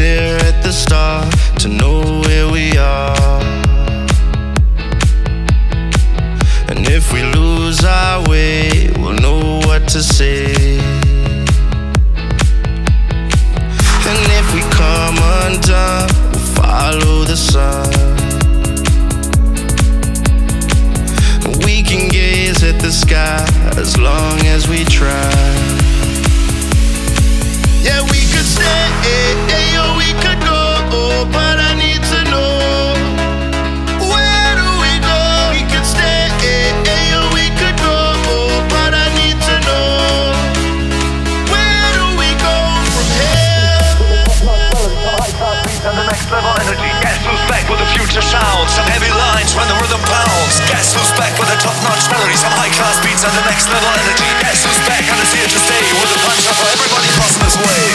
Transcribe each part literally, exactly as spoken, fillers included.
stare at the stars to know where we are. And if we lose our way, we'll know what to say. And if we come undone, we'll follow the sun. We can gaze at the sky as long as we try. Yeah, we could stay, or we could go, but I need to know, where do we go? We could stay, or we could go, but I need to know, where do we go from here? And the next level energy. Guess who's back with the future sound? Some heavy lines when the rhythm pounds. Guess who's back with the top-notch melody? Some high-class beats and the next level energy. Guess who's back and is here to stay with a punch up for everybody crossing his way.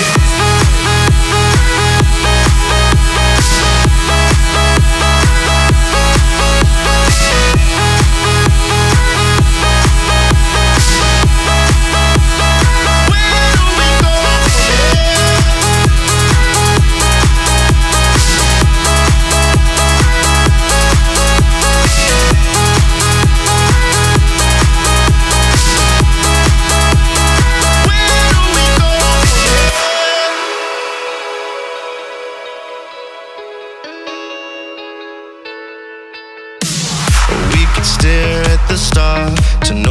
Stare at the stars to know